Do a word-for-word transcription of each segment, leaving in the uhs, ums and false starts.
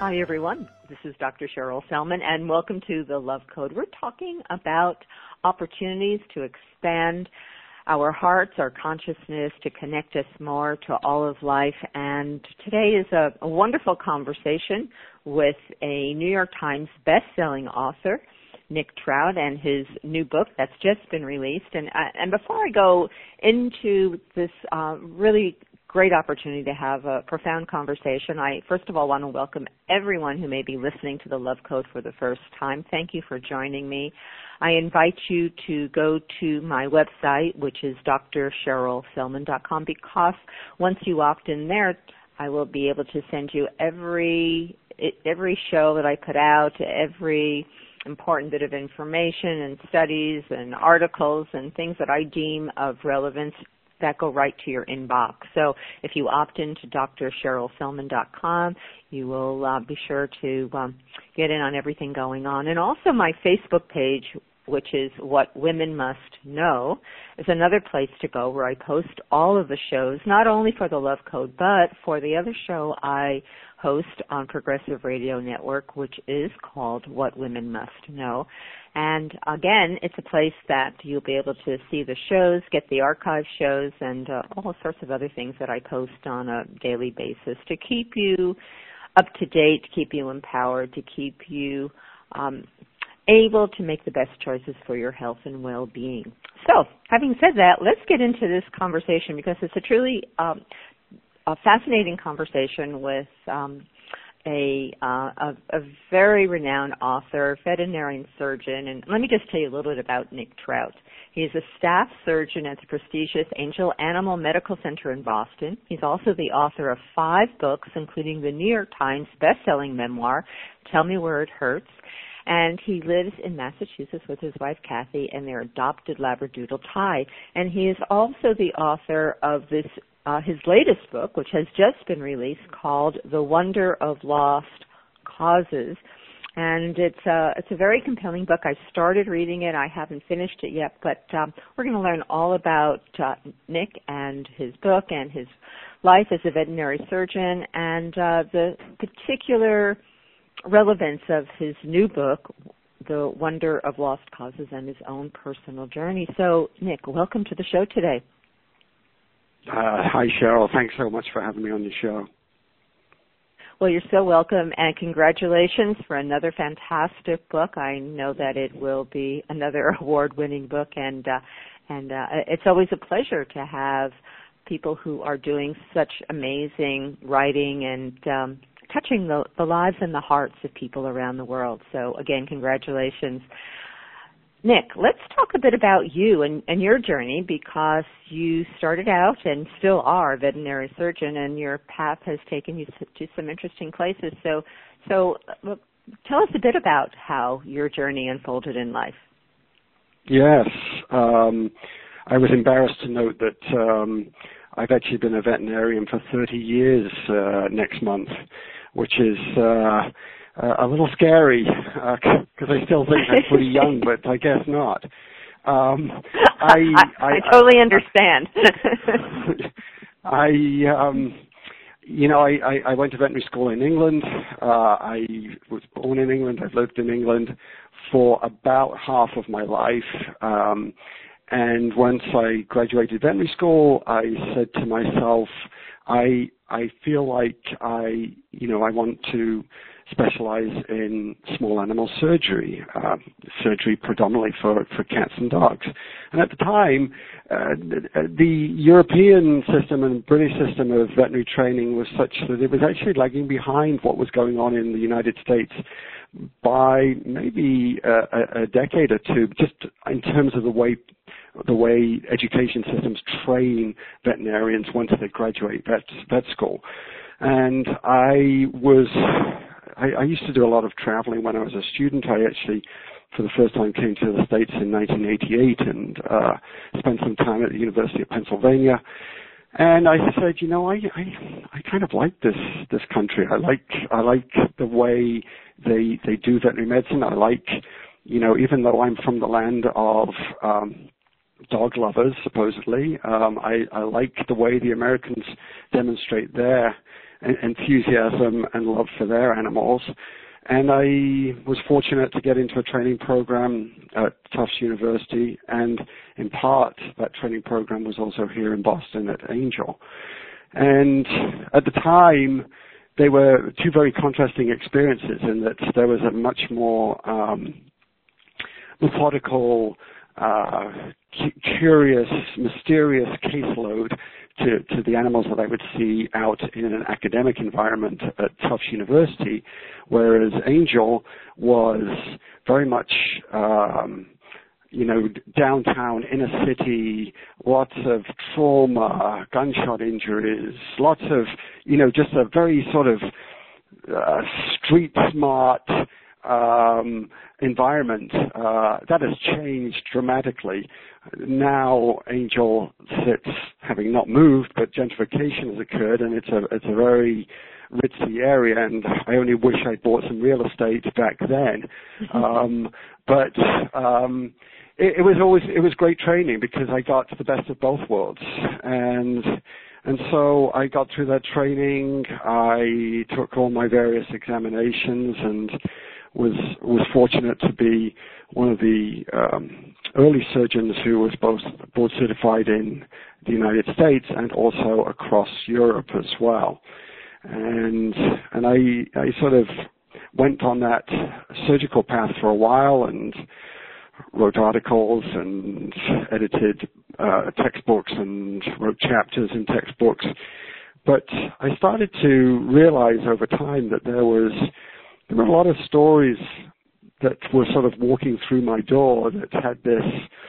Hi, everyone. This is Doctor Cheryl Selman, and welcome to The Love Code. We're talking about opportunities to expand our hearts, our consciousness, to connect us more to all of life. And today is a, a wonderful conversation with a New York Times best-selling author, Nick Trout, and his new book that's just been released. And, uh, and before I go into this uh, really great opportunity to have a profound conversation, I first of all want to welcome everyone who may be listening to The Love Code for the first time. Thank you for joining me. I invite you to go to my website, which is d r cheryl selman dot com, because once you opt in there, I will be able to send you every every show that I put out, every important bit of information and studies and articles and things that I deem of relevance that go right to your inbox. So if you opt into d r cheryl selman dot com, you will uh, be sure to um, get in on everything going on. And also my Facebook page, which is What Women Must Know, is another place to go where I post all of the shows, not only for the Love Code, but for the other show I host on Progressive Radio Network, which is called What Women Must Know. And again, it's a place that you'll be able to see the shows, get the archive shows, and uh, all sorts of other things that I post on a daily basis to keep you up to date, to keep you empowered, to keep you um, able to make the best choices for your health and well-being. So, having said that, let's get into this conversation because it's a truly um, a fascinating conversation with um, a, uh, a a very renowned author, veterinarian surgeon, and let me just tell you a little bit about Nick Trout. He is a staff surgeon at the prestigious Angel Animal Medical Center in Boston. He's also the author of five books, including the New York Times best-selling memoir, Tell Me Where It Hurts. And he lives in Massachusetts with his wife, Kathy, and their adopted Labradoodle, Ty. And he is also the author of this, uh, his latest book, which has just been released, called The Wonder of Lost Causes. And it's a, it's a very compelling book. I started reading it. I haven't finished it yet, but um, we're going to learn all about uh, Nick and his book and his life as a veterinary surgeon and uh, the particular relevance of his new book, The Wonder of Lost Causes, and his own personal journey. So, Nick, welcome to the show today. Uh, hi, Cheryl. Thanks so much for having me on your show. Well, you're so welcome, and congratulations for another fantastic book. I know that it will be another award-winning book, and uh, and uh, it's always a pleasure to have people who are doing such amazing writing and um, touching the, the lives and the hearts of people around the world. So, again, congratulations. Nick, let's talk a bit about you and, and your journey, because you started out and still are a veterinary surgeon, and your path has taken you to some interesting places. So, so uh, tell us a bit about how your journey unfolded in life. Yes. Um, I was embarrassed to note that um, I've actually been a veterinarian for thirty years uh, next month, which is uh, a little scary because uh, I still think I'm pretty young, but I guess not. Um, I, I, I I totally understand. I, um, you know, I, I, I went to veterinary school in England. Uh, I was born in England. I've lived in England for about half of my life. Um, and once I graduated veterinary school, I said to myself, I I feel like I, you know, I want to specialize in small animal surgery, uh, surgery predominantly for, for cats and dogs. And at the time, uh, the, the European system and British system of veterinary training was such that it was actually lagging behind what was going on in the United States by maybe a, a decade or two, just in terms of the way the way education systems train veterinarians once they graduate vet, vet school. And I was, I, I used to do a lot of traveling when I was a student. I actually, for the first time, came to the States in nineteen eighty-eight and uh, spent some time at the University of Pennsylvania. And I said, you know, I, I, I kind of like this, this country. I like, I like the way they, they do veterinary medicine. I like, you know, even though I'm from the land of, um, dog lovers, supposedly. Um, I, I like the way the Americans demonstrate their enthusiasm and love for their animals. And I was fortunate to get into a training program at Tufts University, and in part, that training program was also here in Boston at Angel. And at the time, they were two very contrasting experiences in that there was a much more um, methodical, uh, cu- curious, mysterious caseload to, to the animals that I would see out in an academic environment at Tufts University, whereas Angel was very much, um, you know, downtown, inner city, lots of trauma, gunshot injuries, lots of, you know, just a very sort of uh, street smart um, environment. Uh, that has changed dramatically. Now Angel sits, having not moved, but gentrification has occurred, and it's a it's a very ritzy area, and I only wish I bought some real estate back then. um, but um, it, it was always it was great training because I got the best of both worlds, and and so I got through that training. I took all my various examinations and was was fortunate to be one of the um, early surgeons who was both board certified in the United States and also across Europe as well. And and I I sort of went on that surgical path for a while and wrote articles and edited uh, textbooks and wrote chapters in textbooks. But I started to realize over time that there was there were a lot of stories that were sort of walking through my door that had this,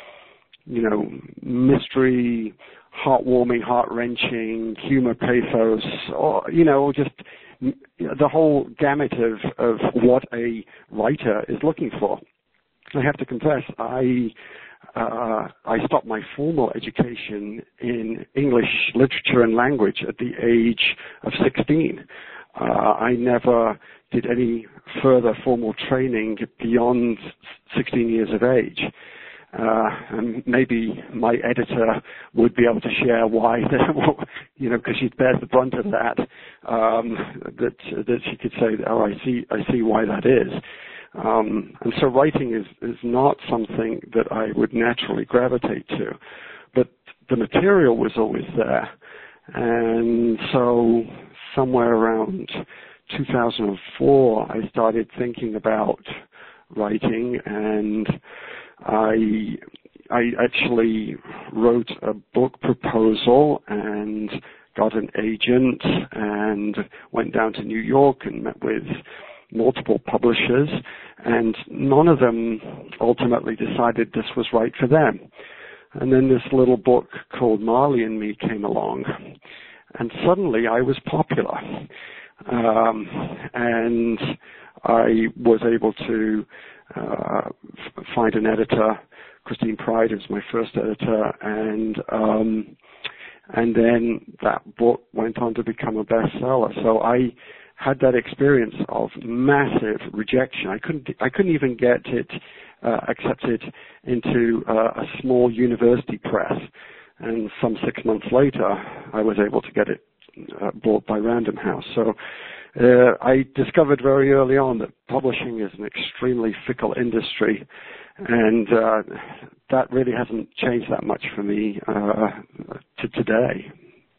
you know, mystery, heartwarming, heart-wrenching, humor, pathos, or, you know, just the whole gamut of, of what a writer is looking for. I have to confess, I uh, I stopped my formal education in English literature and language at the age of sixteen. Uh, I never did any further formal training beyond sixteen years of age. Uh, and maybe my editor would be able to share why, you know, because she bears the brunt of that, um, that that she could say, oh, I see, I see why that is. Um, and so writing is, is not something that I would naturally gravitate to, but the material was always there. And so somewhere around two thousand four, I started thinking about writing, and I I actually wrote a book proposal and got an agent and went down to New York and met with multiple publishers, and none of them ultimately decided this was right for them. And then this little book called Marley and Me came along, and suddenly I was popular. Um, and I was able to uh, f- find an editor. Christine Pride is my first editor, and um, and then that book went on to become a bestseller. So I had that experience of massive rejection. I couldn't I couldn't even get it uh, accepted into uh, a small university press, and some six months later, I was able to get it uh, bought by Random House. So uh, I discovered very early on that publishing is an extremely fickle industry, and uh, that really hasn't changed that much for me uh, to today.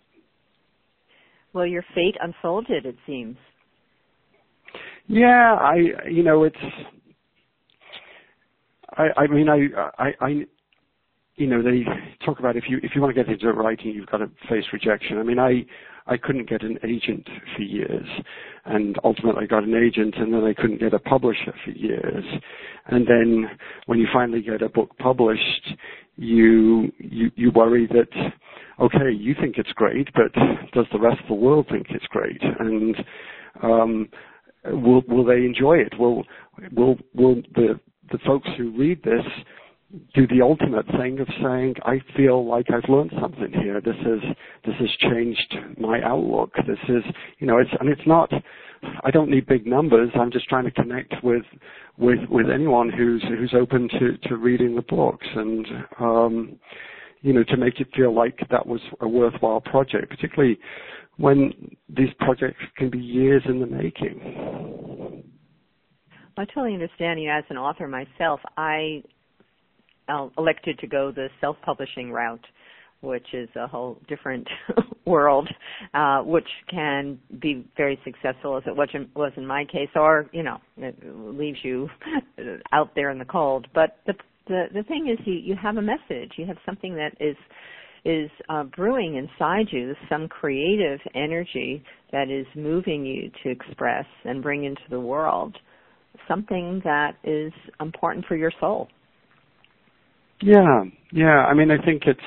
Well, your fate unfolded, it seems. Yeah, I, you know, it's, I, I mean, I, I, I, you know, they talk about if you, if you want to get into writing, you've got to face rejection. I mean, I, I couldn't get an agent for years, and ultimately I got an agent, and then I couldn't get a publisher for years. And then when you finally get a book published, you, you, you worry that, okay, you think it's great, but does the rest of the world think it's great? And, um, Will will they enjoy it? Will will will the the folks who read this do the ultimate thing of saying, I feel like I've learned something here. This is this has changed my outlook. This is, you know, it's and it's not. I don't need big numbers. I'm just trying to connect with with with anyone who's who's open to to reading the books. And um, you know, to make it feel like that was a worthwhile project, particularly when these projects can be years in the making. I totally understand. You know, as an author myself, I elected to go the self-publishing route, which is a whole different world, uh, which can be very successful as it was in my case, or, you know, it leaves you out there in the cold. But the the, the thing is, you, you have a message. You have something that is is uh, brewing inside you, some creative energy that is moving you to express and bring into the world something that is important for your soul. Yeah, yeah. I mean, I think it's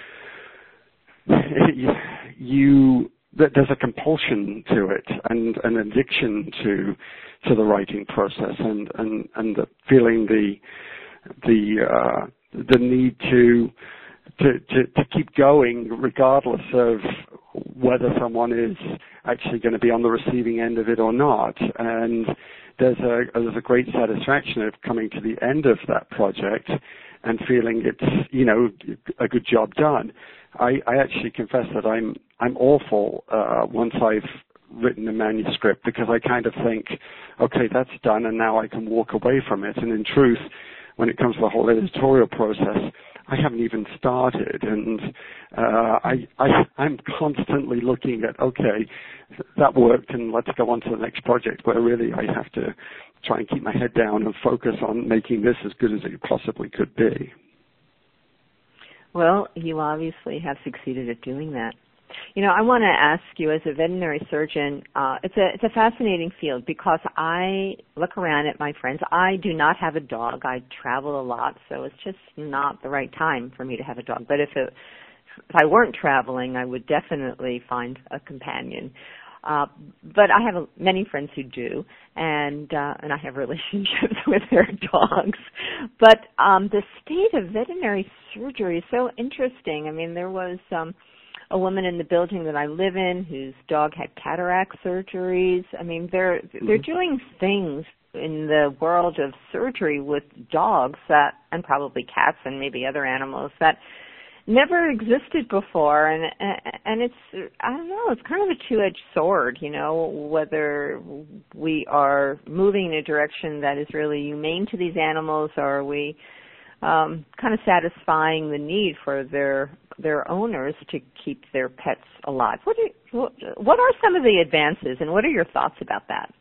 you. There's a compulsion to it, and an addiction to to the writing process, and and and the feeling the the uh, the need to. To, to, to keep going regardless of whether someone is actually going to be on the receiving end of it or not. And there's a, there's a great satisfaction of coming to the end of that project and feeling it's, you know, a good job done. I, I actually confess that I'm, I'm awful uh, once I've written a manuscript, because I kind of think, okay, that's done and now I can walk away from it. And in truth, when it comes to the whole editorial process, I haven't even started, and uh, I, I, I'm constantly looking at, okay, that worked, and let's go on to the next project, where really I have to try and keep my head down and focus on making this as good as it possibly could be. Well, you obviously have succeeded at doing that. You know, I want to ask you, as a veterinary surgeon, uh, it's a it's a fascinating field, because I look around at my friends. I do not have a dog. I travel a lot, so it's just not the right time for me to have a dog. But if it, if I weren't traveling, I would definitely find a companion. Uh, but I have a, many friends who do, and uh, and I have relationships with their dogs. But um, the state of veterinary surgery is so interesting. I mean, there was um, a woman in the building that I live in whose dog had cataract surgeries. I mean, they're they're doing things in the world of surgery with dogs that, and probably cats and maybe other animals, that never existed before. And and it's, I don't know, it's kind of a two-edged sword, you know, whether we are moving in a direction that is really humane to these animals, or are we um, kind of satisfying the need for their their owners to keep their pets alive. What, do, what, what are some of the advances, and what are your thoughts about that?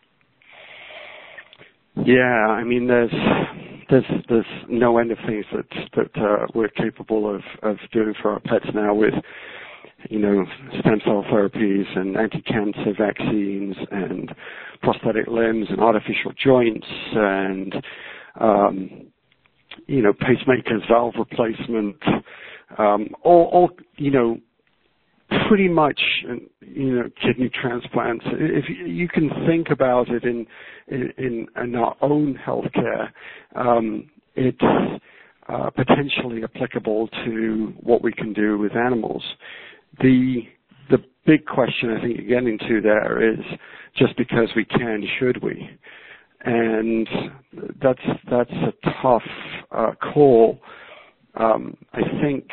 Yeah, I mean, there's there's there's no end of things that that uh, we're capable of of doing for our pets now, with, you know, stem cell therapies and anti-cancer vaccines and prosthetic limbs and artificial joints and um, you know, pacemakers, valve replacement. Um, all, all, you know, pretty much, you know, kidney transplants. If you can think about it in in, in our own healthcare, um, it's uh, potentially applicable to what we can do with animals. The the big question I think you're getting to there is, just because we can, should we? And that's that's a tough uh, call. Um, I think,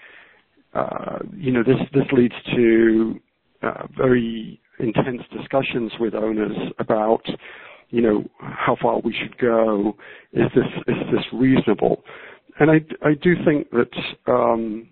uh, you know, this, this leads to uh, very intense discussions with owners about, you know, how far we should go. Is this, is this reasonable? And I, I do think that um,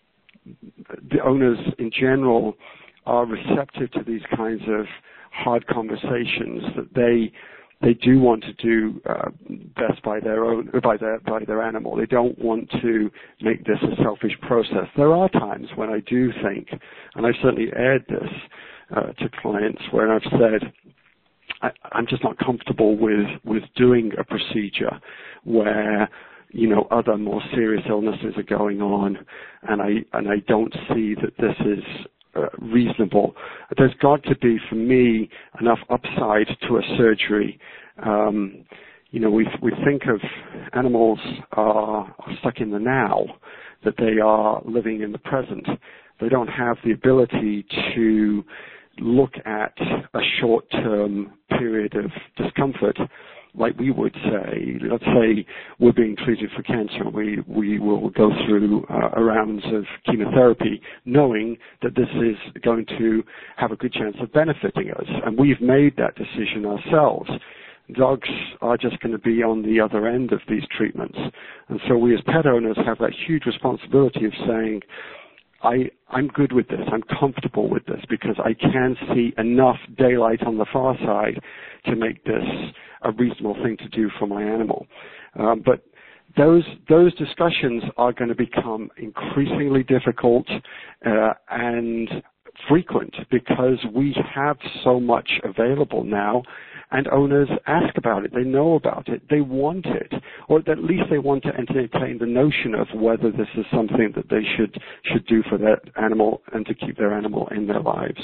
the owners in general are receptive to these kinds of hard conversations, that they They do want to do uh, best by their own, by their by their animal. They don't want to make this a selfish process. There are times when I do think, and I've certainly aired this uh, to clients, where I've said, I, I'm just not comfortable with with doing a procedure where, you know, other more serious illnesses are going on, and I and I don't see that this is Uh, reasonable. There's got to be, for me, enough upside to a surgery. Um, you know, we we think of animals are, are stuck in the now, that they are living in the present. They don't have the ability to look at a short-term period of discomfort like we would say, let's say we're being treated for cancer, we, we will go through uh, rounds of chemotherapy knowing that this is going to have a good chance of benefiting us. And we've made that decision ourselves. Dogs are just going to be on the other end of these treatments. And so we as pet owners have that huge responsibility of saying, I, I'm good with this, I'm comfortable with this, because I can see enough daylight on the far side to make this a reasonable thing to do for my animal. Um, but those those discussions are going to become increasingly difficult uh, and frequent because we have so much available now, and owners ask about it, they know about it, they want it, or at least they want to entertain the notion of whether this is something that they should should do for their animal and to keep their animal in their lives.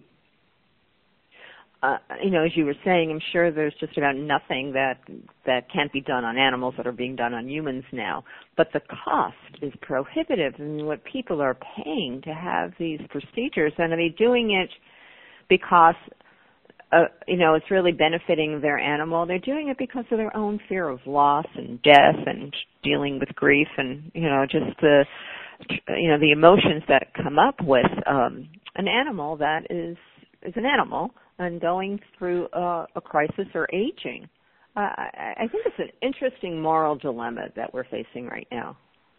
Uh, you know, as you were saying, I'm sure there's just about nothing that that can't be done on animals that are being done on humans now. But the cost is prohibitive. I mean, what people are paying to have these procedures, and are they doing it because, uh, you know, it's really benefiting their animal? They're doing it because of their own fear of loss and death and dealing with grief and, you know, just the, you know, the emotions that come up with um, an animal that is is an animal and going through uh, a crisis or aging. Uh, I, I think it's an interesting moral dilemma that we're facing right now.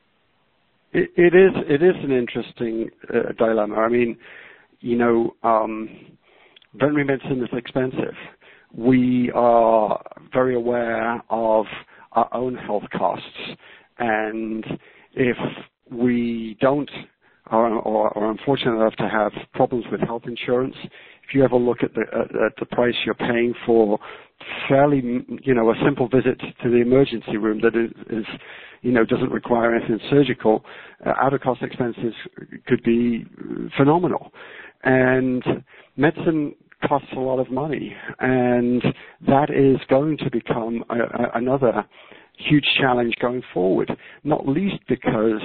It, it is. It is an interesting uh, dilemma. I mean, you know, um, veterinary medicine is expensive. We are very aware of our own health costs, and if we don't, or, or, or unfortunate enough to have problems with health insurance, if you ever look at the uh, at the price you're paying for fairly, you know, a simple visit to the emergency room that is, is you know, doesn't require anything surgical, uh, out-of-cost expenses could be phenomenal. And medicine costs a lot of money, and that is going to become a, a, another huge challenge going forward, not least because,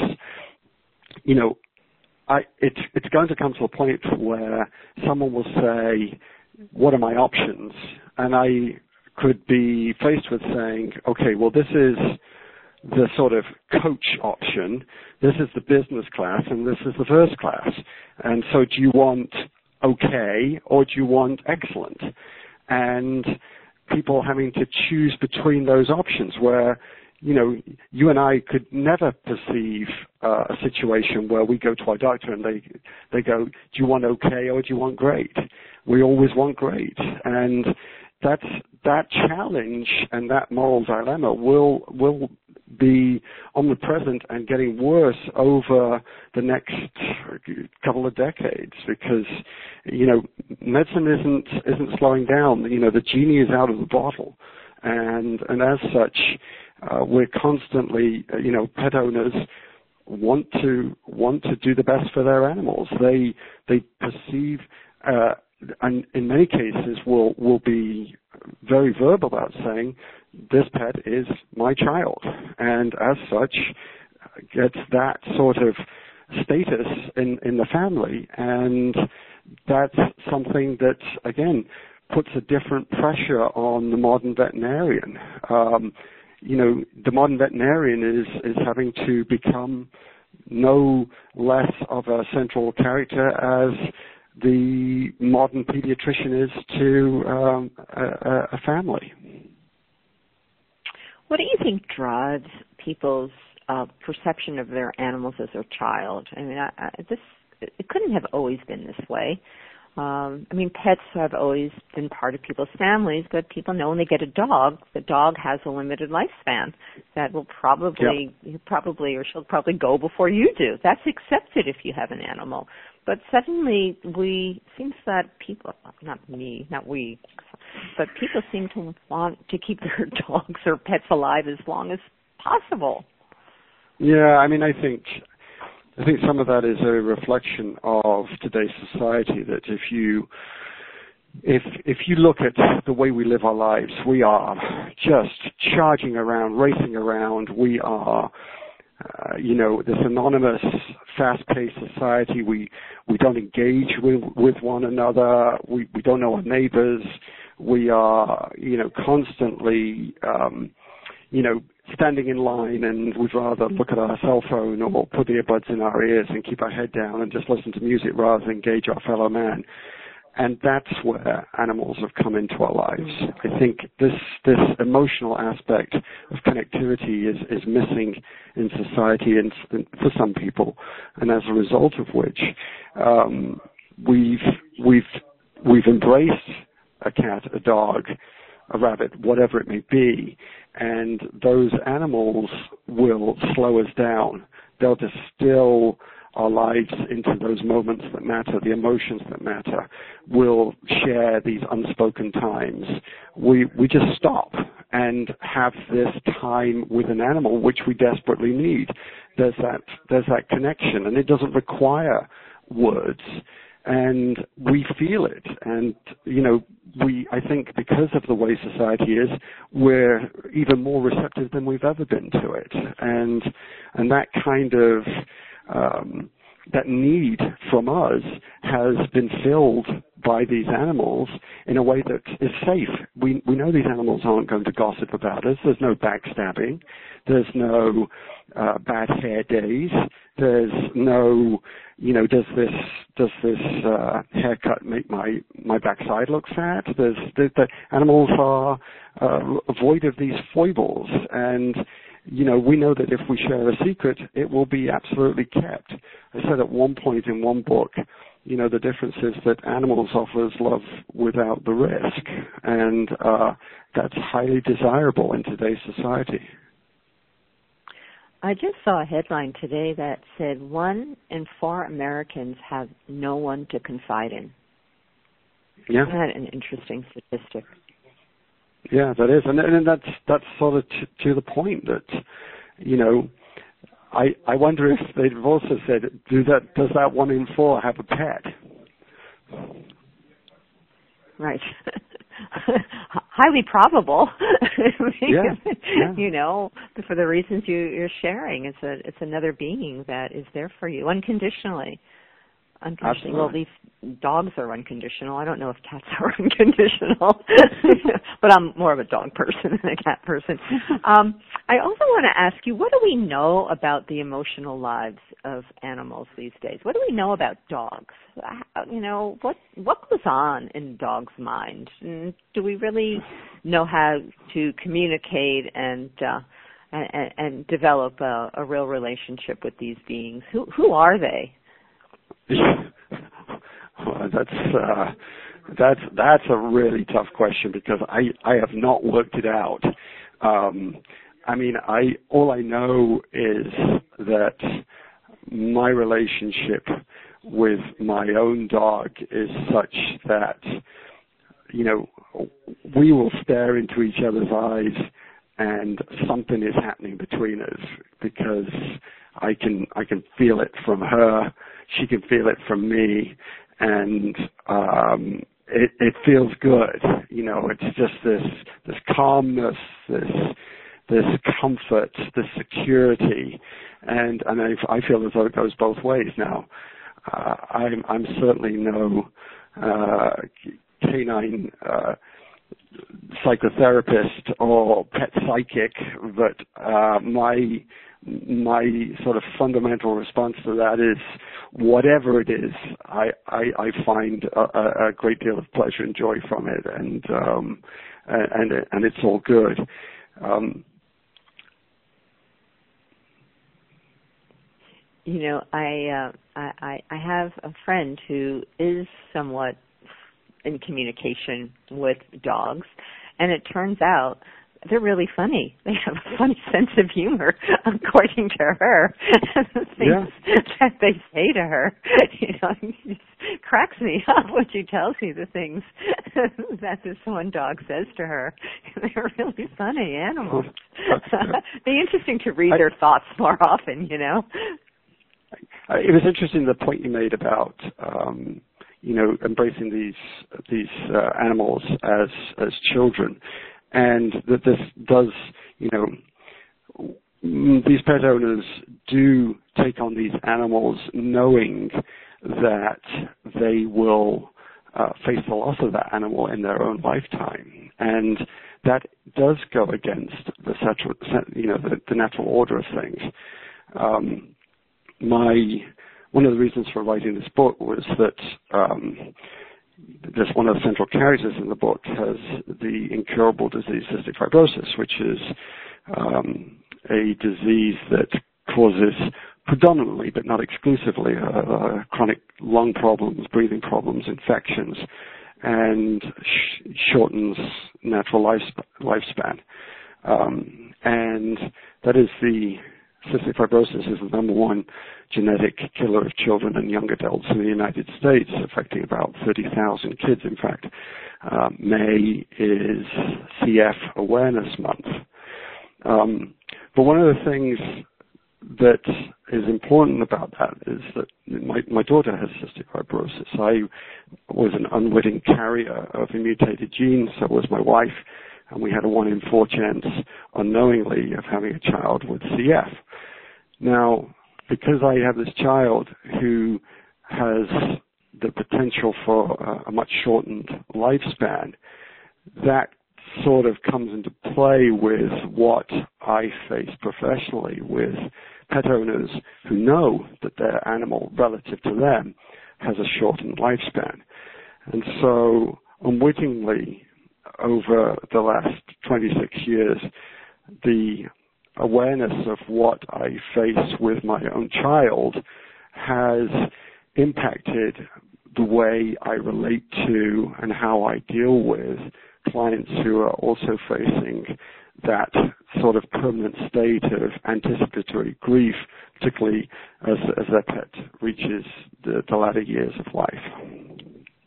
you know, I, it's, it's going to come to a point where someone will say, what are my options? And I could be faced with saying, okay, well, this is the sort of coach option, this is the business class, and this is the first class. And so do you want okay, or do you want excellent? And people having to choose between those options where, you know, you and I could never perceive uh, a situation where we go to our doctor and they they go, do you want okay or do you want great? We always want great. And that's, that challenge and that moral dilemma will will be omnipresent and getting worse over the next couple of decades because, you know, medicine isn't isn't slowing down. You know, the genie is out of the bottle. And and as such, Uh, we're constantly, uh, you know, pet owners want to want to do the best for their animals. They they perceive, uh, and in many cases, will will be very verbal about saying, "This pet is my child," and as such, gets that sort of status in in the family, and that's something that again puts a different pressure on the modern veterinarian. Um, You know, the modern veterinarian is, is having to become no less of a central character as the modern pediatrician is to um, a, a family. What do you think drives people's uh, perception of their animals as a child? I mean, I, I, this it couldn't have always been this way. Um, I mean, pets have always been part of people's families, but people know when they get a dog, the dog has a limited lifespan that will probably, yep. probably, or she'll probably go before you do. That's accepted if you have an animal. But suddenly, we seems that people, not me, not we, but people seem to want to keep their dogs or pets alive as long as possible. Yeah, I mean, I think. I think some of that is a reflection of today's society, that if you if if you look at the way we live our lives, we are just charging around, racing around. We are, uh, you know, this anonymous, fast-paced society. We we don't engage with, with one another. We, we don't know our neighbors. We are, you know, constantly, um, you know, standing in line, and we'd rather look at our cell phone or put earbuds in our ears and keep our head down and just listen to music rather than engage our fellow man. And that's where animals have come into our lives. I think this this emotional aspect of connectivity is, is missing in society and for some people, and as a result of which, um, we've we've we've embraced a cat, a dog, a rabbit, whatever it may be, and those animals will slow us down. They'll distill our lives into those moments that matter, the emotions that matter. We'll share these unspoken times. We we just stop and have this time with an animal, which we desperately need. There's that there's that connection, and it doesn't require words. And we feel it, and you know, we I think because of the way society is, we're even more receptive than we've ever been to it, and and that kind of um, that need from us has been filled by these animals in a way that is safe. We we know these animals aren't going to gossip about us. There's no backstabbing. There's no uh, bad hair days. There's no, you know, does this does this uh, haircut make my my backside look fat? There's the, the animals are uh, void of these foibles, and you know, we know that if we share a secret, it will be absolutely kept. I said at one point in one book, you know, the difference is that animals offer us love without the risk, and uh, that's highly desirable in today's society. I just saw a headline today that said one in four Americans have no one to confide in. Yeah. Isn't that an interesting statistic? Yeah, that is, and, and that's that's sort of t- to the point that, you know, I I wonder if they've also said, do that does that one in four have a pet? Right. Highly probable. yeah, yeah. You know, for the reasons you, you're sharing, it's a it's another being that is there for you unconditionally. Unconditional. Well, at least dogs are unconditional. I don't know if cats are unconditional, but I'm more of a dog person than a cat person. Um, I also want to ask you, what do we know about the emotional lives of animals these days? What do we know about dogs? You know, what what goes on in dogs' mind? And do we really know how to communicate and uh, and, and develop a, a real relationship with these beings? Who who are they? Well, that's uh, that's that's a really tough question because I, I have not worked it out. Um, I mean, I all I know is that my relationship with my own dog is such that, you know, we will stare into each other's eyes and something is happening between us because I can I can feel it from her. She can feel it from me, and um, it, it feels good. You know, it's just this this calmness, this this comfort, this security, and and I, I feel as though it goes both ways now. Uh, I'm I'm certainly no uh, canine uh, psychotherapist or pet psychic, but uh, my my sort of fundamental response to that is whatever it is, I, I, I find a, a great deal of pleasure and joy from it, and um, and and it's all good. Um, you know, I, uh, I I have a friend who is somewhat in communication with dogs, and it turns out they're really funny. They have a funny sense of humor, according to her. The things yeah. that they say to her, you know, it just cracks me up when she tells me the things that this one dog says to her. They're really funny animals. Be interesting to read I, their thoughts more often, you know. It was interesting the point you made about um, you know, embracing these these uh, animals as as children. And that this does, you know, these pet owners do take on these animals knowing that they will uh, face the loss of that animal in their own lifetime. And that does go against the, you know, the, the natural order of things. Um, my one of the reasons for writing this book was that um, this one of the central characters in the book has the incurable disease cystic fibrosis, which is um, a disease that causes predominantly, but not exclusively, uh, uh, chronic lung problems, breathing problems, infections, and sh- shortens natural lifesp- lifespan. Um, and that is the cystic fibrosis is the number one genetic killer of children and young adults in the United States, affecting about thirty thousand kids, in fact. Uh, May is C F Awareness Month. Um, but one of the things that is important about that is that my, my daughter has cystic fibrosis. I was an unwitting carrier of a mutated gene, so was my wife, and we had a one in four chance unknowingly of having a child with C F. Now, because I have this child who has the potential for a, a much shortened lifespan, that sort of comes into play with what I face professionally with pet owners who know that their animal, relative to them, has a shortened lifespan. And so, unwittingly, over the last twenty-six years, the awareness of what I face with my own child has impacted the way I relate to and how I deal with clients who are also facing that sort of permanent state of anticipatory grief, particularly as, as their pet reaches the, the latter years of life.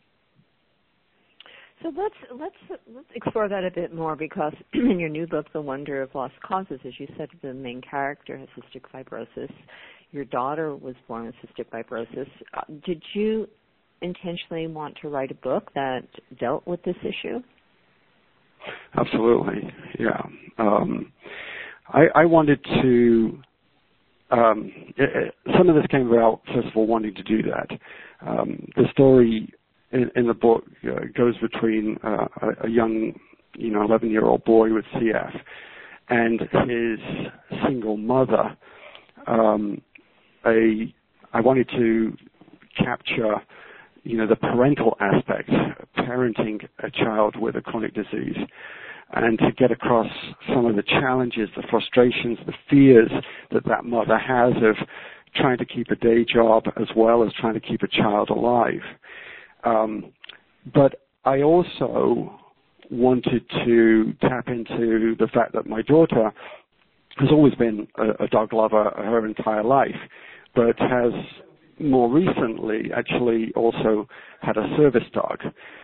So let's let's let's explore that a bit more, because in your new book, The Wonder of Lost Causes, as you said, the main character has cystic fibrosis. Your daughter was born with cystic fibrosis. Uh, did you intentionally want to write a book that dealt with this issue? Absolutely, yeah. Um, I, I wanted to. Um, it, some of this came about, first of all, wanting to do that. Um, the story in, in the book uh, goes between uh, a, a young, you know, eleven-year-old boy with C F and his single mother. Um, a, I wanted to capture, you know, the parental aspect, parenting a child with a chronic disease, and to get across some of the challenges, the frustrations, the fears that that mother has of trying to keep a day job as well as trying to keep a child alive. Um, but I also wanted to tap into the fact that my daughter has always been a, a dog lover her entire life, but has more recently actually also had a service dog.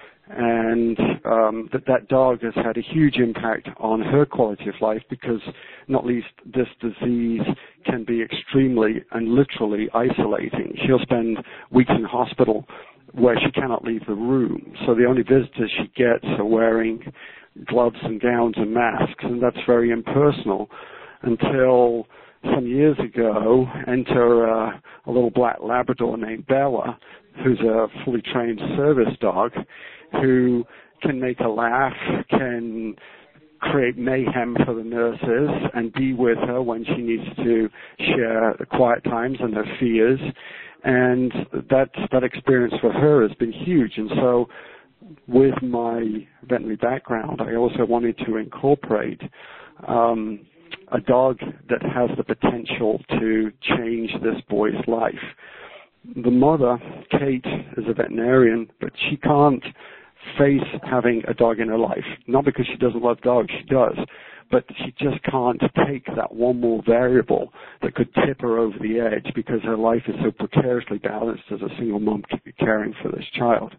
And um, that that dog has had a huge impact on her quality of life, because not least this disease can be extremely and literally isolating. She'll spend weeks in hospital where she cannot leave the room. So the only visitors she gets are wearing gloves and gowns and masks, and that's very impersonal until some years ago, enter uh, a little black Labrador named Bella, who's a fully trained service dog, who can make a laugh, can create mayhem for the nurses, and be with her when she needs to share the quiet times and her fears. And that that experience for her has been huge. And so, with my veterinary background, I also wanted to incorporate um, a dog that has the potential to change this boy's life. The mother, Kate, is a veterinarian, but she can't face having a dog in her life. Not because she doesn't love dogs, she does, but she just can't take that one more variable that could tip her over the edge, because her life is so precariously balanced as a single mom caring for this child.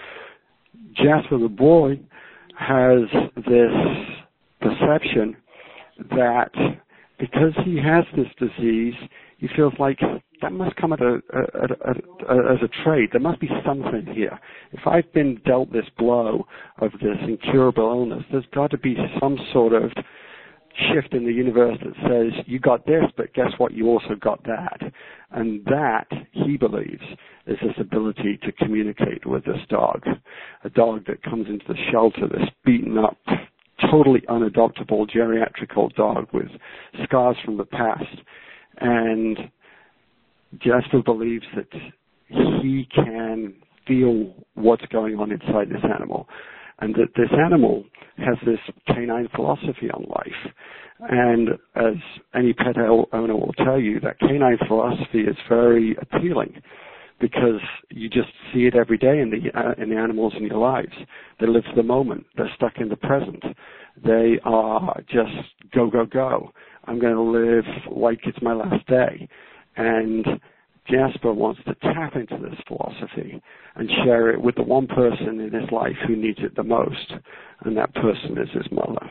Jasper the boy has this perception that because he has this disease, he feels like that must come at a, a, a, a, as a trade. There must be something here. If I've been dealt this blow of this incurable illness, there's got to be some sort of shift in the universe that says, you got this, but guess what, you also got that. And that, he believes, is this ability to communicate with this dog. A dog that comes into the shelter, this beaten up, totally unadoptable geriatric old dog with scars from the past. And Jasper believes that he can feel what's going on inside this animal, and that this animal has this canine philosophy on life. And as any pet owner will tell you, that canine philosophy is very appealing because you just see it every day in the uh, in the animals in your lives. They live for the moment. They're stuck in the present. They are just go, go, go. I'm going to live like it's my last day. And Jasper wants to tap into this philosophy and share it with the one person in his life who needs it the most, and that person is his mother.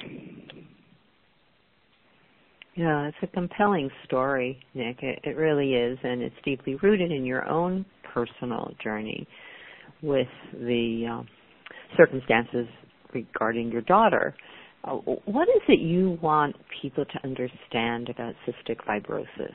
Yeah, it's a compelling story, Nick. It, it really is, and it's deeply rooted in your own personal journey with the uh, circumstances regarding your daughter. Uh, what is it you want people to understand about cystic fibrosis?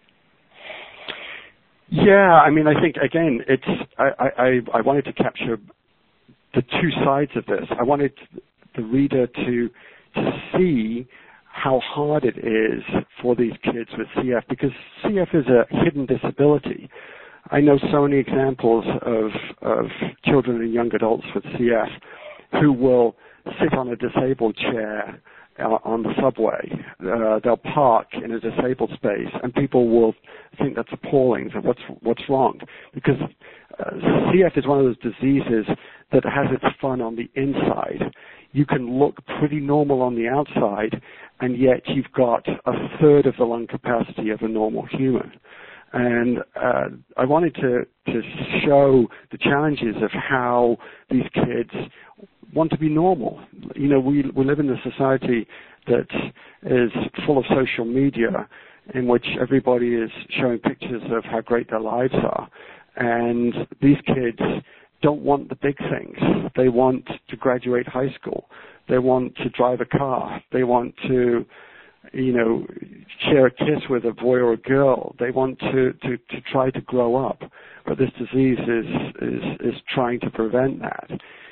Yeah, I mean, I think, again, it's I, I, I wanted to capture the two sides of this. I wanted the reader to to see how hard it is for these kids with C F, because C F is a hidden disability. I know so many examples of, of children and young adults with C F who will sit on a disabled chair uh, on the subway. Uh, they'll park in a disabled space, and people will think that's appalling. So what's what's wrong? Because uh, C F is one of those diseases that has its fun on the inside. You can look pretty normal on the outside, and yet you've got a third of the lung capacity of a normal human. And uh, I wanted to, to show the challenges of how these kids want to be normal. You know, we, we live in a society that is full of social media in which everybody is showing pictures of how great their lives are. And these kids don't want the big things. They want to graduate high school. They want to drive a car. They want to, you know, share a kiss with a boy or a girl. They want to, to, to try to grow up. But this disease is, is, is trying to prevent that.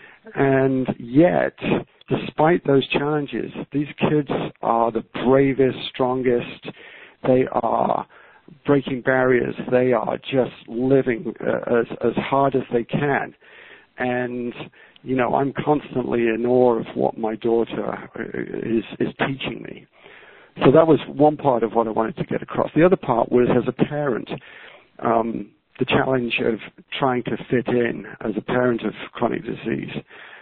And yet, despite those challenges, these kids are the bravest, strongest. They are breaking barriers. They are just living uh, as, as hard as they can. And, you know, I'm constantly in awe of what my daughter is, is teaching me. So that was one part of what I wanted to get across. The other part was, as a parent, um, the challenge of trying to fit in as a parent of chronic disease.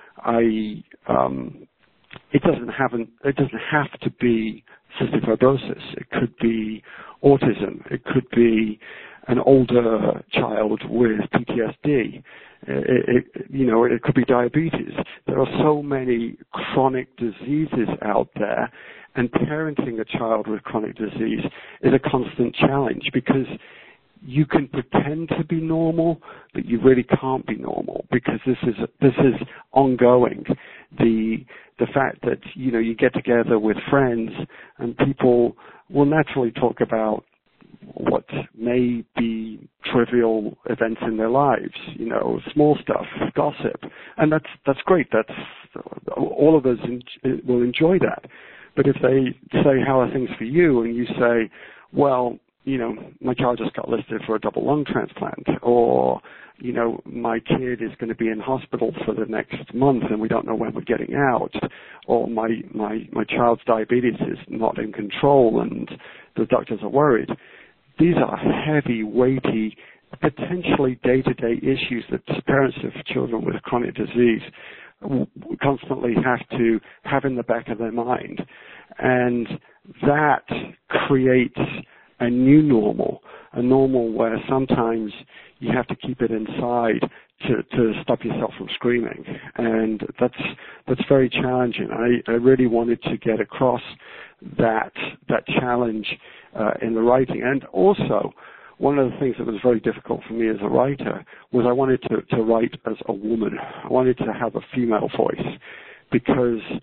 I, um, it doesn't have an, it doesn't have to be cystic fibrosis. It could be autism. It could be an older child with P T S D. It, it, you know, it could be diabetes. There are so many chronic diseases out there, and parenting a child with chronic disease is a constant challenge because you can pretend to be normal, but you really can't be normal because this is this is ongoing. The the fact that, you know, you get together with friends and people will naturally talk about what may be trivial events in their lives, you know, small stuff, gossip, and that's that's great. That's all of us in, will enjoy that. But if they say, "How are things for you?" and you say, "Well, you know, my child just got listed for a double lung transplant," or, you know, my kid is going to be in hospital for the next month and we don't know when we're getting out, or my, my, my child's diabetes is not in control and the doctors are worried. These are heavy, weighty, potentially day-to-day issues that parents of children with chronic disease constantly have to have in the back of their mind. And that creates a new normal, a normal where sometimes you have to keep it inside to, to stop yourself from screaming. And that's that's very challenging. I, I really wanted to get across that that challenge uh, in the writing. And also, one of the things that was very difficult for me as a writer was I wanted to, to write as a woman. I wanted to have a female voice because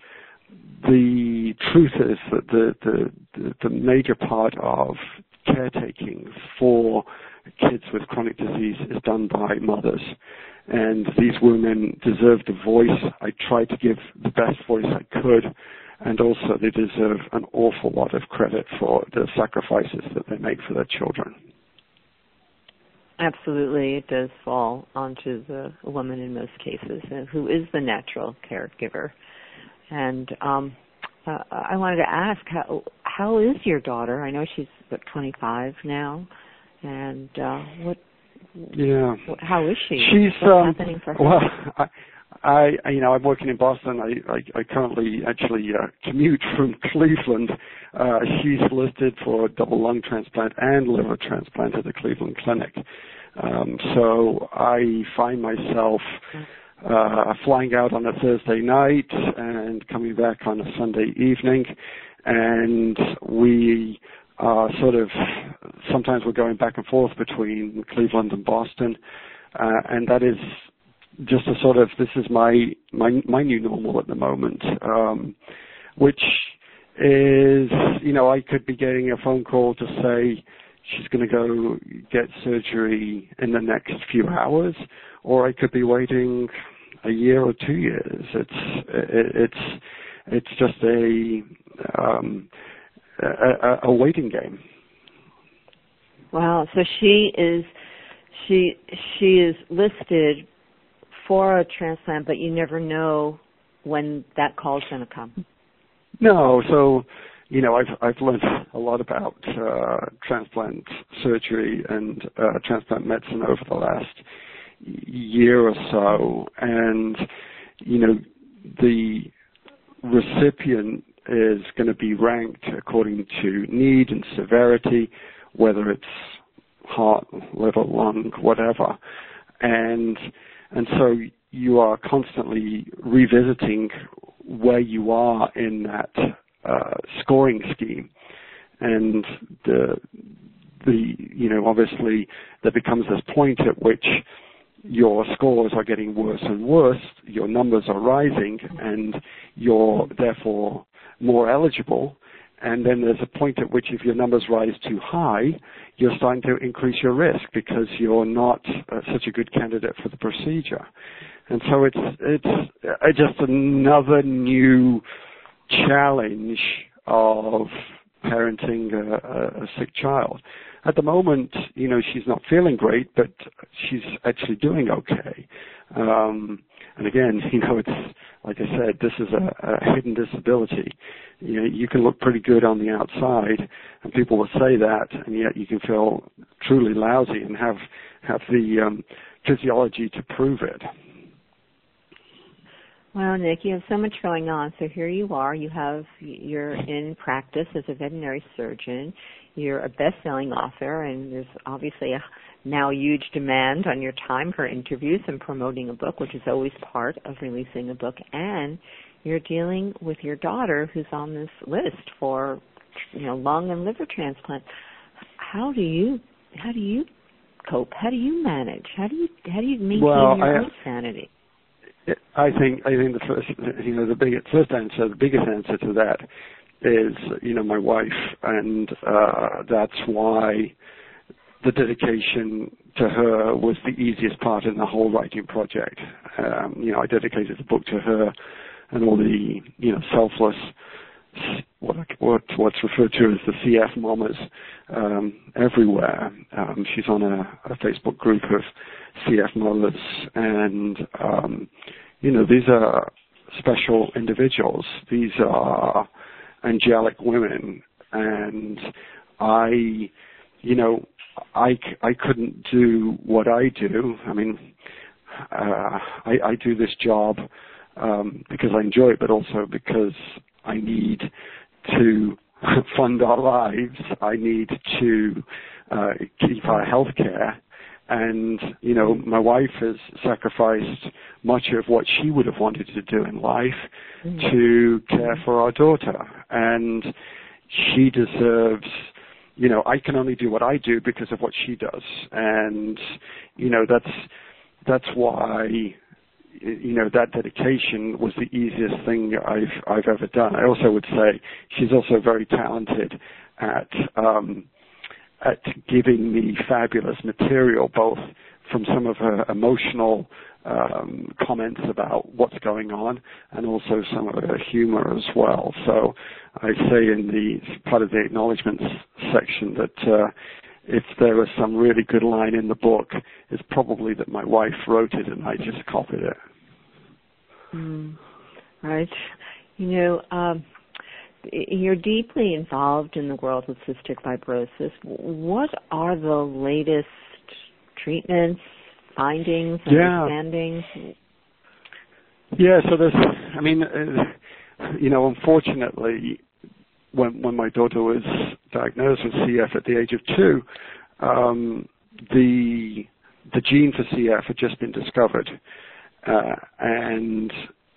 the truth is that the, the, the, the major part of caretaking for kids with chronic disease is done by mothers. And these women deserve the voice. I tried to give the best voice I could, and also they deserve an awful lot of credit for the sacrifices that they make for their children. Absolutely, it does fall onto the woman in most cases, who is the natural caregiver. And um, uh, I wanted to ask, how how is your daughter? I know she's about twenty-five now, and uh, what? Yeah. What, how is she? She's What's um, happening for her? Well, I, I, you know, I'm working in Boston. I, I, I currently actually uh, commute from Cleveland. Uh, she's listed for a double lung transplant and liver transplant at the Cleveland Clinic. Um, so I find myself uh, flying out on a Thursday night and coming back on a Sunday evening, and we uh, sort of sometimes we're going back and forth between Cleveland and Boston, uh, and that is just a sort of, this is my my, my new normal at the moment, um, which is, you know, I could be getting a phone call to say she's going to go get surgery in the next few hours, or I could be waiting a year or two years. It's it, it's it's just a, um, a a waiting game. Wow. So she is she she is listed for a transplant, but you never know when that call is going to come. No, so, you know, I've I've learned a lot about uh, transplant surgery and uh, transplant medicine over the last year or so, and, you know, the recipient is going to be ranked according to need and severity, whether it's heart, liver, lung, whatever, and And so you are constantly revisiting where you are in that uh, scoring scheme. And the, the, you know, obviously there becomes this point at which your scores are getting worse and worse, your numbers are rising, and you're therefore more eligible. And then there's a point at which if your numbers rise too high, you're starting to increase your risk because you're not uh, such a good candidate for the procedure. And so it's it's uh, just another new challenge of parenting a, a sick child. At the moment, you know, she's not feeling great, but she's actually doing okay. Um, and again, you know, it's, like I said, this is a, a hidden disability. You know, you can look pretty good on the outside, and people will say that, and yet you can feel truly lousy and have have the um, physiology to prove it. Well, Nick, you have so much going on. So here you are. You have you're in practice as a veterinary surgeon. You're a best-selling author, and there's obviously a now huge demand on your time for interviews and promoting a book, which is always part of releasing a book. And you're dealing with your daughter who's on this list for, you know, lung and liver transplant. How do you how do you cope? How do you manage? How do you how do you maintain well, your I, own sanity? I think I think the first you know the big first answer the biggest answer to that is you know my wife, and uh, that's why the dedication to her was the easiest part in the whole writing project. Um, you know, I dedicated the book to her and all the, you know, selfless, what, what what's referred to as the C F mamas um, everywhere. Um, she's on a, a Facebook group of C F mothers, and, um, you know, these are special individuals. These are angelic women, and I, you know, I, I couldn't do what I do. I mean, uh, I, I do this job um, because I enjoy it, but also because I need to fund our lives. I need to uh, keep our health care. And, you know, my wife has sacrificed much of what she would have wanted to do in life mm-hmm. to care for our daughter. And she deserves, you know, I can only do what I do because of what she does. And, you know, that's that's why, you know, that dedication was the easiest thing I've I've ever done. I also would say she's also very talented at um, at giving me fabulous material, both from some of her emotional um, comments about what's going on, and also some of her humor as well. So I say in the part of the acknowledgments section that uh, if there was some really good line in the book, it's probably that my wife wrote it and I just copied it. Mm, right. You know, um, you're deeply involved in the world of cystic fibrosis. What are the latest treatments, findings, yeah. understandings? Yeah, so there's, I mean, uh, you know, unfortunately, when when my daughter was diagnosed with C F at the age of two, um, the the gene for C F had just been discovered, uh, and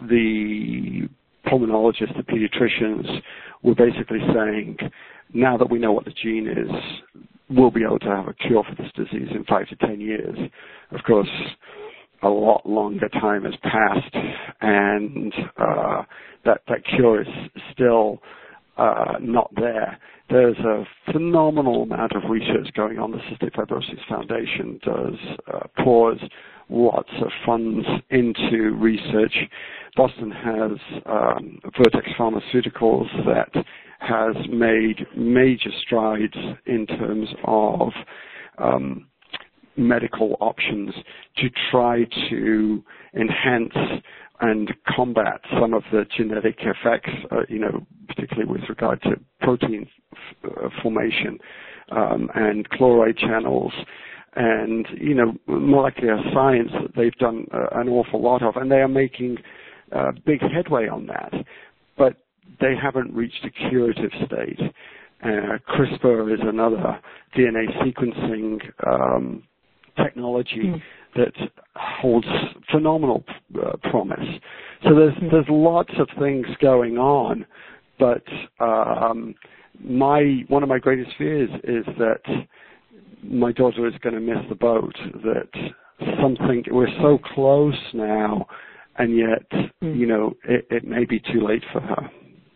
the pulmonologists, the pediatricians, were basically saying, now that we know what the gene is, we'll be able to have a cure for this disease in five to ten years. Of course, a lot longer time has passed, and uh, that that cure is still uh, not there. There's a phenomenal amount of research going on. The Cystic Fibrosis Foundation does uh, pours lots of funds into research. Boston has um, Vertex Pharmaceuticals that has made major strides in terms of um, medical options to try to enhance and combat some of the genetic effects, uh, you know, particularly with regard to protein f- uh, formation um, and chloride channels and, you know, molecular science that they've done uh, an awful lot of, and they are making uh, big headway on that. But they haven't reached a curative state. Uh, CRISPR is another D N A sequencing um, technology mm. that holds phenomenal uh, promise. So there's mm. there's lots of things going on, but um, my one of my greatest fears is that my daughter is going to miss the boat. That something we're so close now, and yet mm. you know it, it may be too late for her.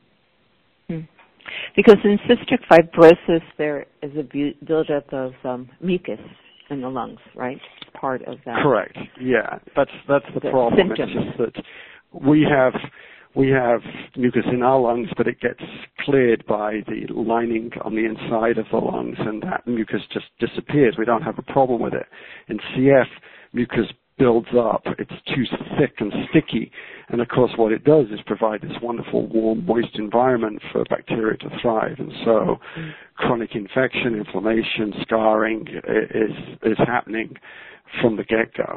Mm. Because in cystic fibrosis, there is a bu- buildup of um, mucus in the lungs, right? Part of that. Correct. Yeah, that's that's the, the problem. Symptoms. It's just that we have we have mucus in our lungs, but it gets cleared by the lining on the inside of the lungs, and that mucus just disappears. We don't have a problem with it. In C F, mucus builds up. It's too thick and sticky, and of course what it does is provide this wonderful warm, moist environment for bacteria to thrive, and so mm-hmm. chronic infection, inflammation, scarring is is happening from the get-go.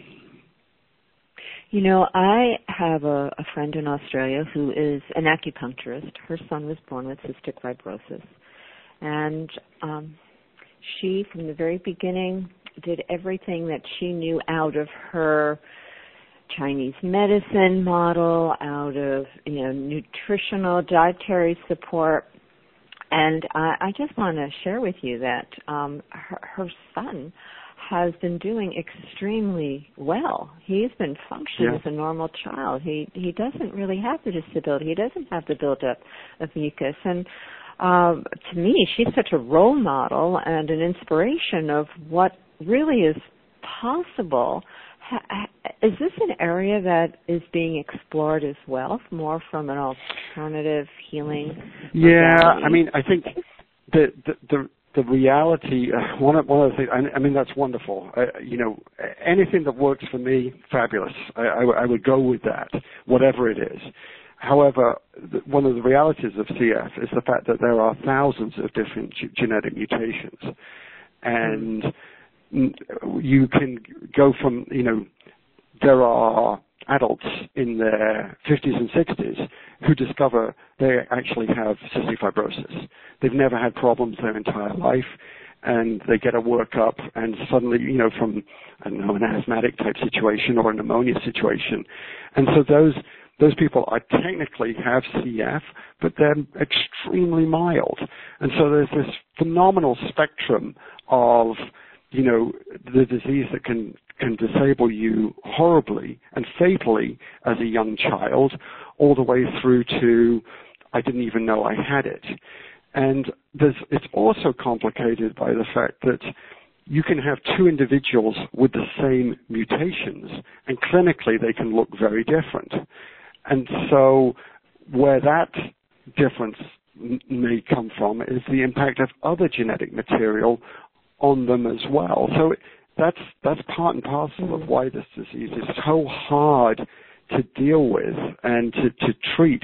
You know, I have a, a friend in Australia who is an acupuncturist. Her son was born with cystic fibrosis, and um, she, from the very beginning, did everything that she knew out of her Chinese medicine model, out of, you know, nutritional, dietary support. And I, I just want to share with you that um, her, her son has been doing extremely well. He's been functioning yeah. as a normal child. He he doesn't really have the disability. He doesn't have the buildup of mucus. And um, to me, she's such a role model and an inspiration of what really is possible. Is this an area that is being explored as well, more from an alternative healing Yeah, modality? I memean, I think the the the, the reality, uh, one of one of the things, I, I mean, that's wonderful. Uh, you know, anything that works for me, fabulous. I, I, I would go with that, whatever it is. However, the, one of the realities of C F is the fact that there are thousands of different g- genetic mutations, and mm. you can go from, you know, there are adults in their fifties and sixties who discover they actually have cystic fibrosis. They've never had problems their entire life, and they get a workup, and suddenly, you know, from, I don't know, an asthmatic type situation or a pneumonia situation. And so those those people are technically have C F, but they're extremely mild. And so there's this phenomenal spectrum of, you know, the disease that can can disable you horribly and fatally as a young child, all the way through to I didn't even know I had it. And there's, it's also complicated by the fact that you can have two individuals with the same mutations, and clinically they can look very different. And so where that difference m- may come from is the impact of other genetic material on them as well. So that's that's part and parcel of why this disease is so hard to deal with and to, to treat.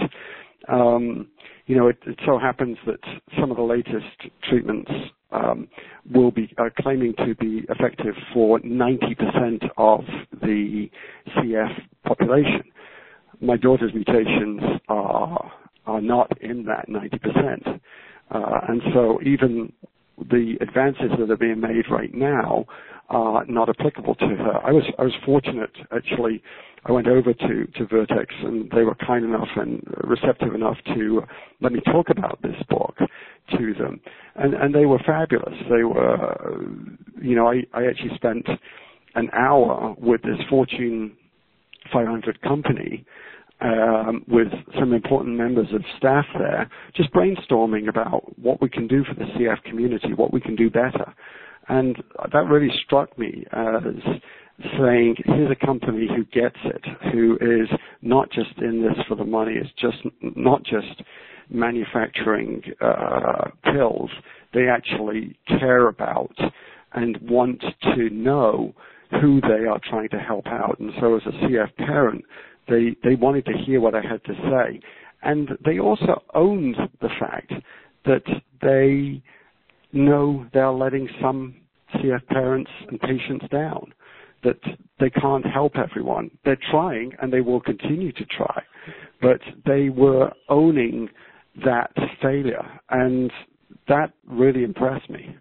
Um, you know, it, it so happens that some of the latest treatments um, will be uh, claiming to be effective for ninety percent of the C F population. My daughter's mutations are are not in that ninety percent, uh, and so even the advances that are being made right now are not applicable to her. I was I was fortunate, actually. I went over to, to Vertex, and they were kind enough and receptive enough to let me talk about this book to them. And, and they were fabulous. They were, you know, I, I actually spent an hour with this Fortune five hundred company um, with some important members of staff there, just brainstorming about what we can do for the C F community, what we can do better. And that really struck me as saying, here's a company who gets it, who is not just in this for the money, is just not just manufacturing uh, pills. They actually care about and want to know who they are trying to help out. And so as a C F parent, they, they wanted to hear what I had to say. And they also owned the fact that they know they're letting some C F parents and patients down, that they can't help everyone. They're trying, and they will continue to try, but they were owning that failure, and that really impressed me.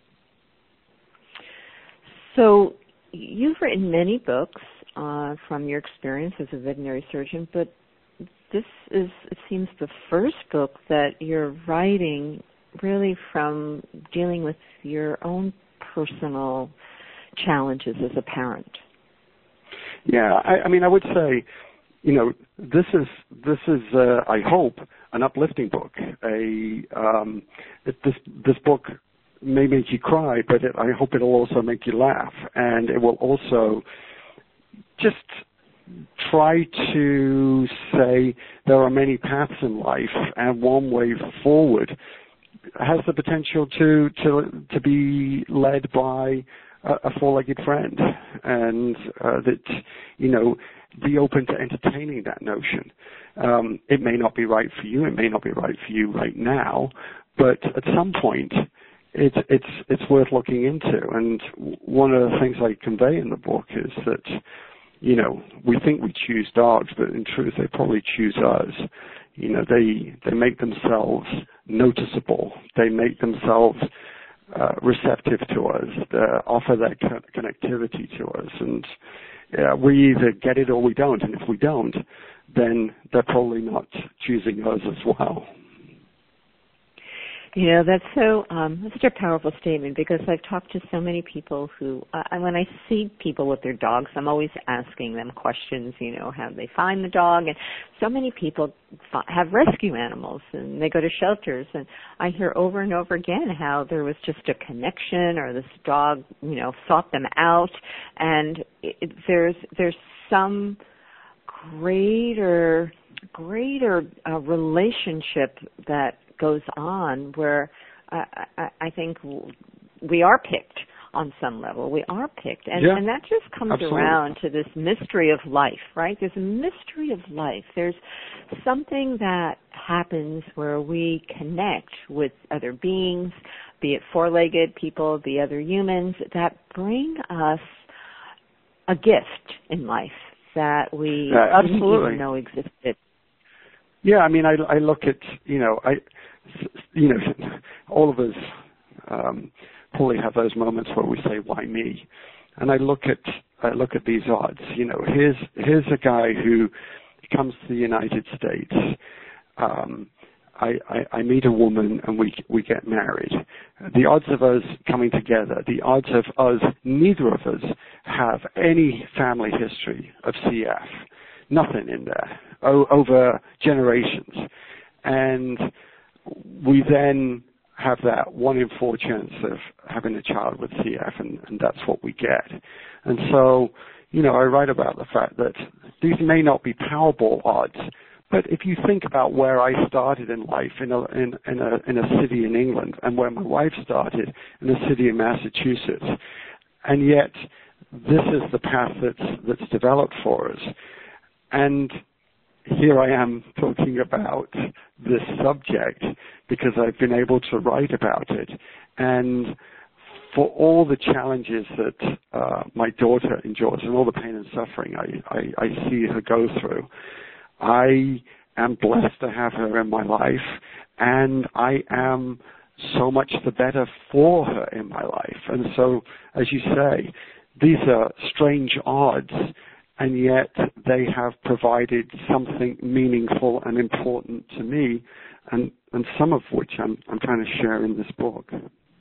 So you've written many books uh, from your experience as a veterinary surgeon, but this is, it seems, the first book that you're writing really from dealing with your own personal challenges as a parent. Yeah, I, I mean, I would say, you know, this is this is uh, I hope an uplifting book. A um, it, this this book may make you cry, but it, I hope it'll also make you laugh, and it will also just try to say there are many paths in life, and one way forward has the potential to to to be led by a, a four-legged friend, and uh, that, you know, be open to entertaining that notion. Um, it may not be right for you. It may not be right for you right now, but at some point, it's it's it's worth looking into. And one of the things I convey in the book is that, you know, we think we choose dogs, but in truth, they probably choose us. You know, they they make themselves noticeable. They make themselves uh, receptive to us. They offer that co- connectivity to us, and uh, we either get it or we don't. And if we don't, then they're probably not choosing us as well. You know, that's so, um, that's such a powerful statement, because I've talked to so many people who, uh, when I see people with their dogs, I'm always asking them questions, you know, how they find the dog. And so many people f- have rescue animals, and they go to shelters. And I hear over and over again how there was just a connection, or this dog, you know, sought them out. And it, there's, there's some greater, greater uh, relationship that goes on where I, I, I think we are picked on some level. We are picked. And, yeah, and that just comes absolutely. around to this mystery of life, right? There's a mystery of life. There's something that happens where we connect with other beings, be it four-legged people, be other humans, that bring us a gift in life that we uh, didn't even know existed. Yeah, I mean, I, I look at, you know, I, you know, all of us um, probably have those moments where we say, "Why me?" And I look at, I look at these odds. You know, here's here's a guy who comes to the United States, um, I, I, I meet a woman and we we get married. The odds of us coming together, the odds of us, neither of us have any family history of C F, nothing in there, o- over generations. And we then have that one in four chance of having a child with C F, and, and that's what we get. And so, you know, I write about the fact that these may not be Powerball odds, but if you think about where I started in life, in a, in, in a, in a city in England, and where my wife started, in a city in Massachusetts, and yet this is the path that's, that's developed for us. And here I am talking about this subject because I've been able to write about it. And for all the challenges that uh, my daughter endures and all the pain and suffering I, I, I see her go through, I am blessed to have her in my life, and I am so much the better for her in my life. And so, as you say, these are strange odds, and yet they have provided something meaningful and important to me, and, and some of which I'm, I'm trying to share in this book.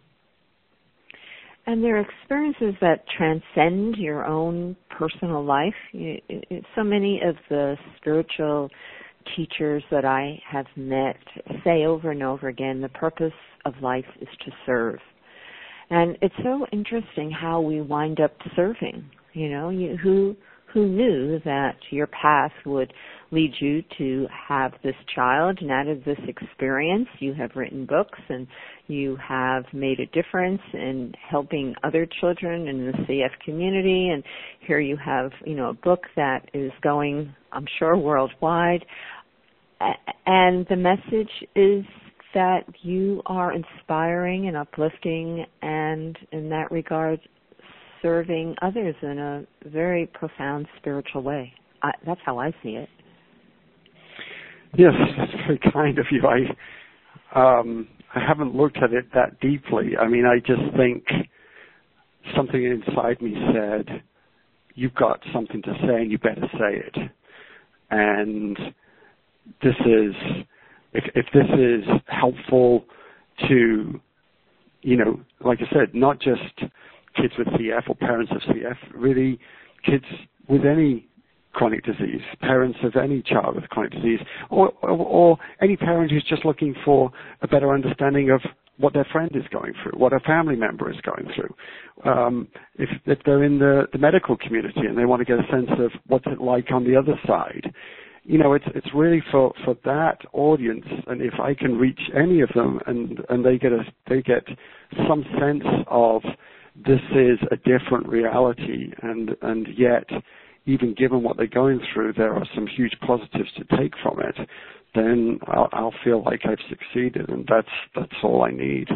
And there are experiences that transcend your own personal life. You, it, so many of the spiritual teachers that I have met say over and over again, the purpose of life is to serve. And it's so interesting how we wind up serving. You know, you, who who knew that your path would lead you to have this child, and out of this experience you have written books and you have made a difference in helping other children in the C F community, and here you have, you know, a book that is going, I'm sure, worldwide. And the message is that you are inspiring and uplifting, and in that regard, serving others in a very profound spiritual way. I, that's how I see it. Yes, that's very kind of you. I um, I haven't looked at it that deeply. I mean, I just think something inside me said, you've got something to say and you better say it. And this is, if, if this is helpful to, you know, like I said, not just kids with C F or parents of C F, really kids with any chronic disease, parents of any child with chronic disease, or, or, or any parent who's just looking for a better understanding of what their friend is going through, what a family member is going through. Um, if, if they're in the, the medical community and they want to get a sense of what's it like on the other side, you know, it's it's really for, for that audience. And if I can reach any of them and, and they get a they get some sense of this is a different reality, and and yet, even given what they're going through, there are some huge positives to take from it, then I'll, I'll feel like I've succeeded, and that's that's all I need.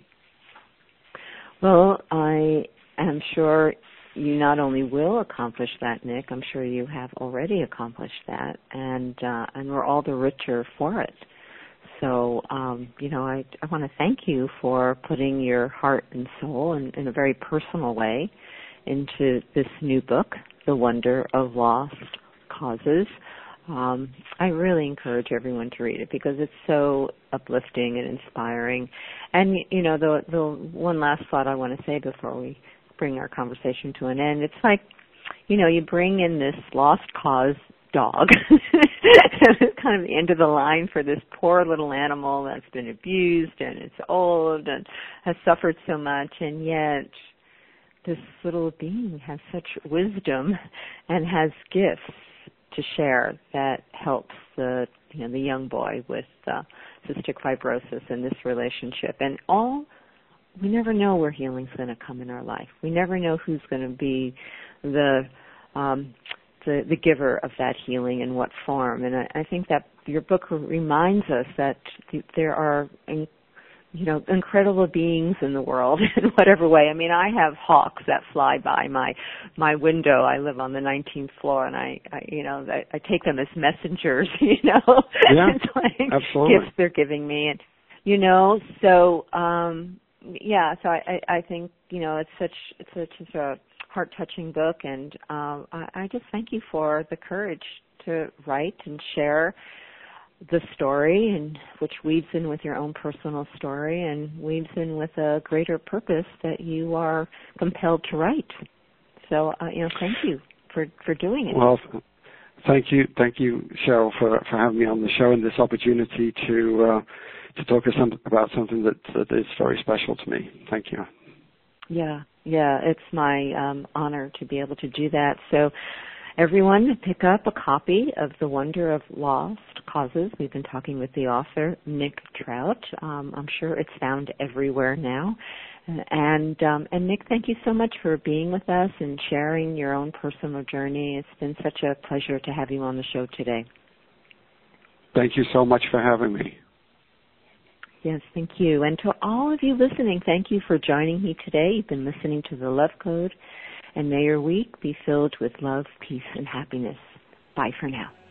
Well, I am sure you not only will accomplish that, Nick, I'm sure you have already accomplished that, and uh, and we're all the richer for it. So, um, you know, I, I want to thank you for putting your heart and soul in, in a very personal way into this new book, The Wonder of Lost Causes. Um, I really encourage everyone to read it because it's so uplifting and inspiring. And, you know, the, the one last thought I want to say before we bring our conversation to an end, it's like, you know, you bring in this lost cause dog. It's kind of the end of the line for this poor little animal that's been abused and it's old and has suffered so much, and yet this little being has such wisdom and has gifts to share that helps the you know the young boy with uh, cystic fibrosis in this relationship. And all we never know where healing's going to come in our life. We never know who's going to be the um, the, the giver of that healing in what form. And I, I think that your book reminds us that there are, in, you know, incredible beings in the world in whatever way. I mean, I have hawks that fly by my my window. I live on the nineteenth floor, and I, I you know, I, I take them as messengers. You know, yeah, it's like absolutely. Gifts they're giving me, and you know, so um, yeah. So I, I, I think you know, it's such it's such, such a heart-touching book, and um, I, I just thank you for the courage to write and share the story, and which weaves in with your own personal story and weaves in with a greater purpose that you are compelled to write. So, uh, you know, thank you for, for doing it. Well, thank you, thank you, Cheryl, for, for having me on the show and this opportunity to uh, to talk about something that, that is very special to me. Thank you. Yeah, yeah, it's my um, honor to be able to do that. So, everyone, pick up a copy of The Wonder of Lost Causes. We've been talking with the author, Nick Trout. Um, I'm sure it's found everywhere now. And um, and Nick, thank you so much for being with us and sharing your own personal journey. It's been such a pleasure to have you on the show today. Thank you so much for having me. Yes, thank you. And to all of you listening, thank you for joining me today. You've been listening to The Love Code. And may your week be filled with love, peace, and happiness. Bye for now.